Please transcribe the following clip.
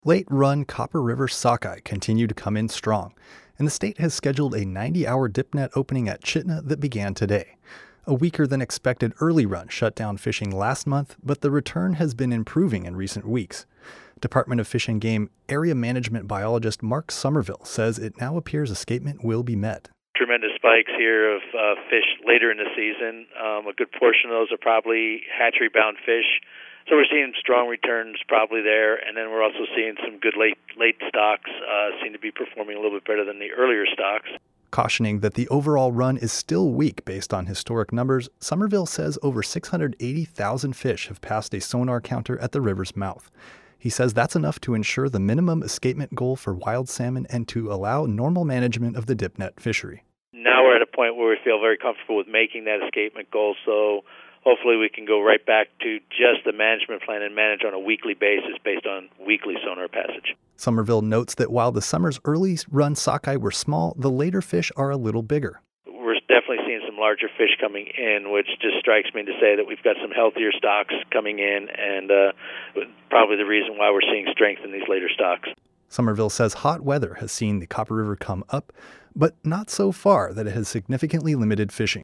Late-run Copper River sockeye continue to come in strong, and the state has scheduled a 90-hour dip net opening at Chitna that began today. A weaker-than-expected early run shut down fishing last month, but the return has been improving in recent weeks. Department of Fish and Game Area Management Biologist Mark Somerville says it now appears escapement will be met. Tremendous spikes here of fish later in the season. A good portion of those are probably hatchery-bound fish. So we're seeing strong returns probably there, and then we're also seeing some good late stocks seem to be performing a little bit better than the earlier stocks. Cautioning that the overall run is still weak based on historic numbers, Somerville says over 680,000 fish have passed a sonar counter at the river's mouth. He says that's enough to ensure the minimum escapement goal for wild salmon and to allow normal management of the dip net fishery. Now we're at a point where we feel very comfortable with making that escapement goal, so hopefully we can go right back to just the management plan and manage on a weekly basis based on weekly sonar passage. Somerville notes that while the summer's early run sockeye were small, the later fish are a little bigger. We're definitely seeing some larger fish coming in, which just strikes me to say that we've got some healthier stocks coming in, and probably the reason why we're seeing strength in these later stocks. Somerville says hot weather has seen the Copper River come up, but not so far that it has significantly limited fishing.